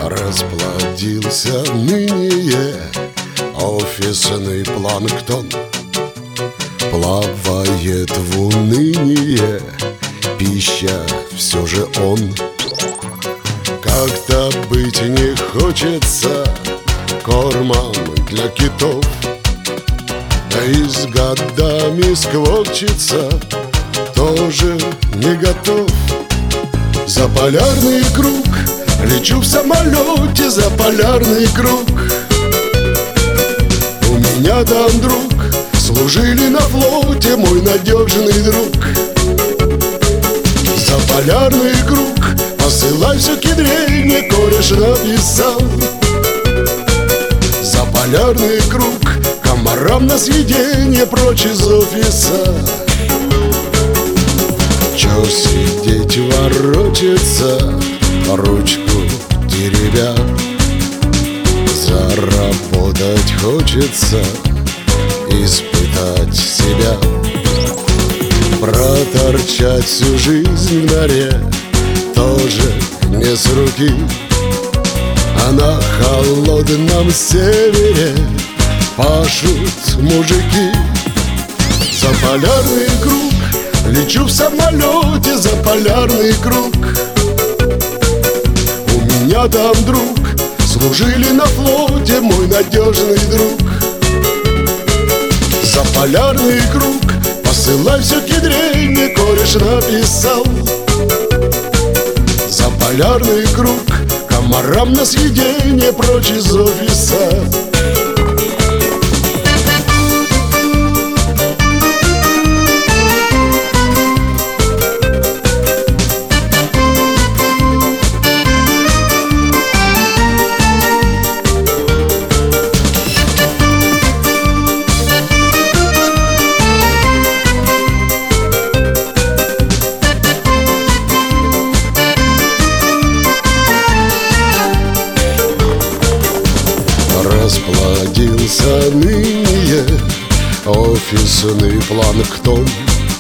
Расплодился ныне офисный планктон, плавает в уныние, пища все же он. Как-то быть не хочется кормом для китов, и с годами сквокчется тоже не готов. За полярный круг лечу в самолете, за полярный круг. У меня там друг, служили на флоте, мой надежный друг. За полярный круг посылай все кедрение, кореш написал. За полярный круг комарам на съедение, прочь из офиса. Чё сидеть ворочаться, ручку теребя? Заработать хочется, испытать себя. Проторчать всю жизнь в норе тоже не с руки, а на холодном севере пашут мужики. За полярный круг лечу в самолете, за полярный круг. У меня там друг, служили на флоте, мой надежный друг. За полярный круг посылай все кедрение, кореш написал. За полярный круг комарам на съедение, прочь из офиса. Расплодился ныне офисный планктон,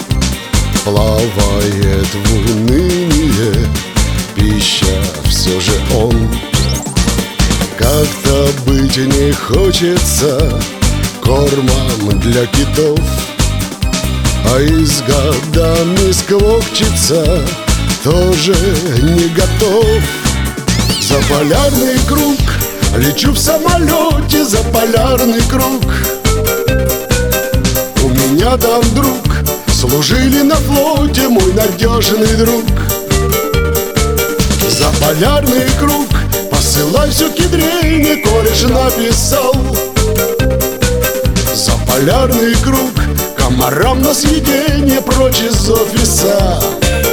плавает в уныние, пища все же он. Как-то быть не хочется кормом для китов, а и с годами сквокчется тоже не готов. За полярный круг лечу в самолете, за полярный круг. У меня там друг, служили на флоте, мой надежный друг. За полярный круг посылай все кедрение, кореш написал. За полярный круг комарам на съедение, прочь из офиса.